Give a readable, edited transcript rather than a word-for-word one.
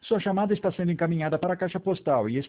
Sua chamada está sendo encaminhada para a caixa postal e